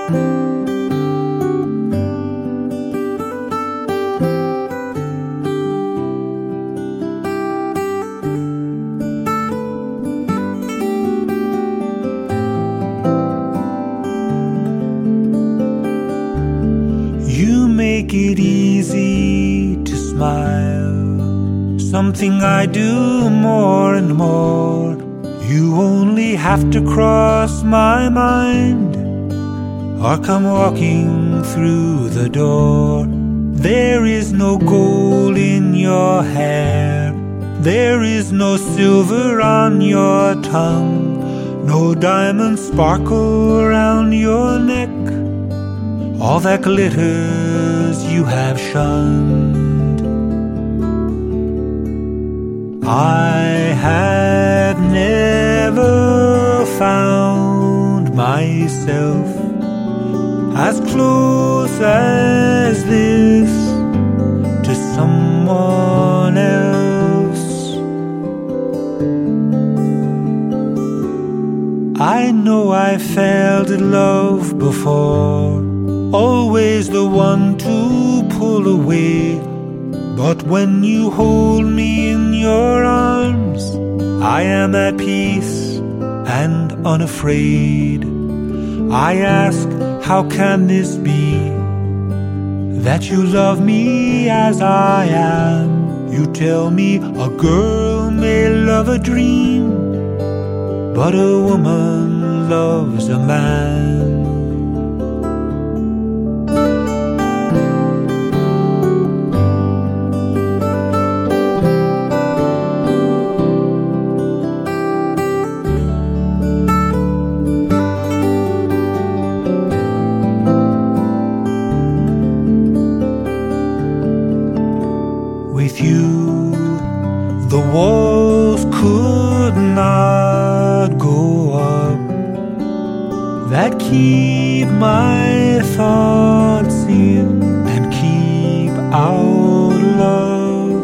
You make it easy to smile, something I do more and more. You only have to cross my mind or come walking through the door. There is no gold in your hair, there is no silver on your tongue, no diamonds sparkle around your neck. All that glitters you have shunned. I have never found myself as close as this to someone else. I know I felt in love before, always the one to pull away. But when you hold me in your arms, I am at peace and unafraid. I ask, how can this be, that you love me as I am? You tell me a girl may love a dream, but a woman loves a man. With you, the walls could not go up, that keep my thoughts in and keep out love.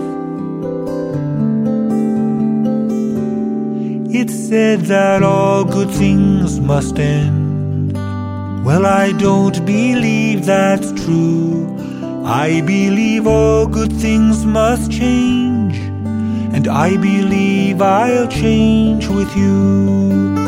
It's said that all good things must end. Well, I don't believe that's true. I believe all good things must change, and I believe I'll change with you.